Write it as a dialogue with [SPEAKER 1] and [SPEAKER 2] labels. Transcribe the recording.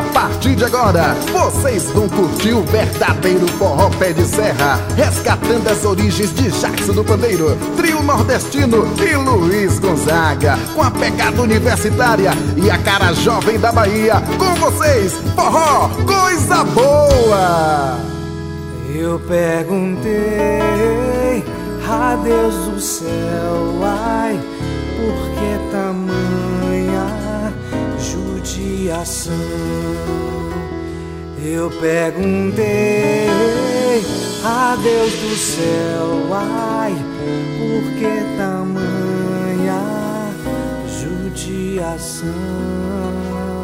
[SPEAKER 1] A partir de agora, vocês vão curtir o verdadeiro forró pé de serra, resgatando as origens de Jackson do Pandeiro, Trio Nordestino e Luiz Gonzaga, com a pegada universitária e a cara jovem da Bahia. Com vocês, forró, coisa boa!
[SPEAKER 2] Eu perguntei a Deus do céu, ai, por que tamanha judiação? Eu perguntei a Deus do céu, ai, por que tamanha judiação?